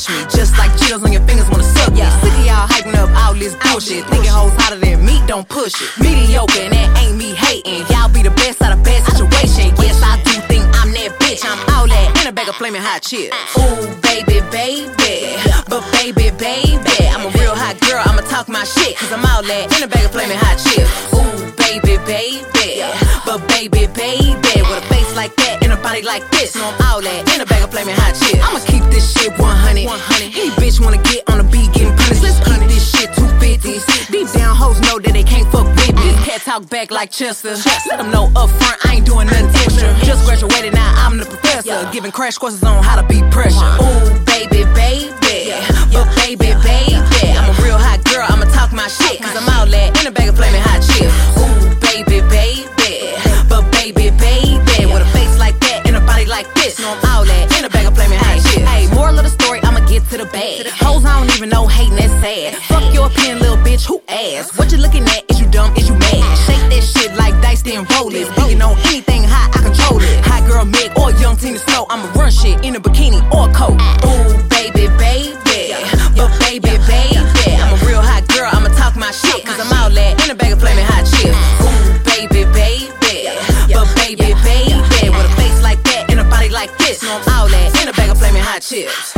touch me. Just like Cheetos on your fingers wanna suck me. Sick of y'all hyping up all this bullshit. Thinking hoes hotter than me, don't push it. Mediocre, and that ain't me hating. Y'all be the best out of bad situation. Yes, I do think I'm that bitch. I'm all that in a bag of flaming hot chips. Ooh, baby, baby. But baby, baby, I'm a real hot girl, I'ma talk my shit. Cause I'm all that in a bag of flaming hot chips. Ooh, baby, baby. But baby, baby, with a face like that and a body like this, no, I'm all that in a bag of flaming hot chips. I'ma keep this shit 100. Any bitch wanna get on the beat getting punished. Let's keep this shit 250s. Deep down hoes know that they can't fuck with me. This cat talk back like Chester. Let them know up front I ain't doing nothing extra. Just graduated, now I'm the professor, giving crash courses on how to beat pressure. Ooh, baby, baby. But baby, baby, I'm a real hot girl, I'ma talk my shit. Cause I'm all that in a bag of flaming hot chips. Ooh, baby, baby. But baby, baby, with a face like that and a body like this, no, I'm all that in a bag of flaming hot chips. Hey, moral of the story, I'ma get to the bag. Hoes I don't even know, hating that's sad. Fuck your opinion, little bitch, who ass? What you looking at? Is you dumb? Is you mad? Shake that shit like dice, then roll it. Speaking on anything hot, I control it. Hot girl Meg or young Tina Snow, I'ma run shit in a bikini or a coat. Ooh, baby, baby. But baby, baby, I'm a real hot girl, I'ma talk my shit. Cause I'm all that in a bag of flaming hot chips. Ooh, baby, baby. But baby, baby, with a face like that and a body like this, no, I'm all that in a bag of flaming hot chips.